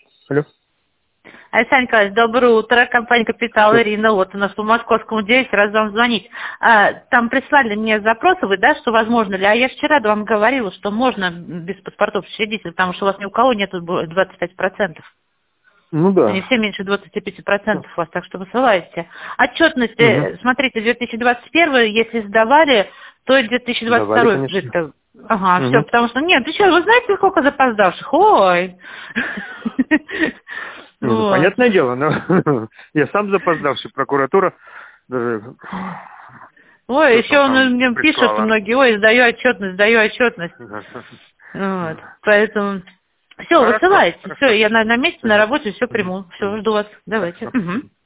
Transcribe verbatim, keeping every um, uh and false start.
Алло. Александр Николаевич, доброе утро. Компания «Капитал», Ирина. Вот у нас по московскому девять, раз вам звонить. А, там прислали мне запросы, вы, да, что возможно ли. А я вчера вам говорила, что можно без паспортов учредителей, потому что у вас ни у кого нету двадцать пять процентов. Ну да. Они все меньше двадцати пяти процентов у вас, так что высылаете. Отчетности, Угу. смотрите, две тысячи двадцать первый, если сдавали, то и две тысячи двадцать второй. Конечно. Ага, Угу. все, потому что, нет, ты что, вы знаете, сколько запоздавших? Ой! Ну, Вот. понятное дело, но я сам запоздавший, прокуратура даже... Ой, еще он там мне пишут прислала. многие, ой, сдаю отчетность, сдаю отчетность. Вот, поэтому... Все, Хорошо, высылайте, хорошо. все, я на, на месте, на Мгм. работе, все Мгм. приму. Все, жду вас. Давайте. Хорошо. Угу.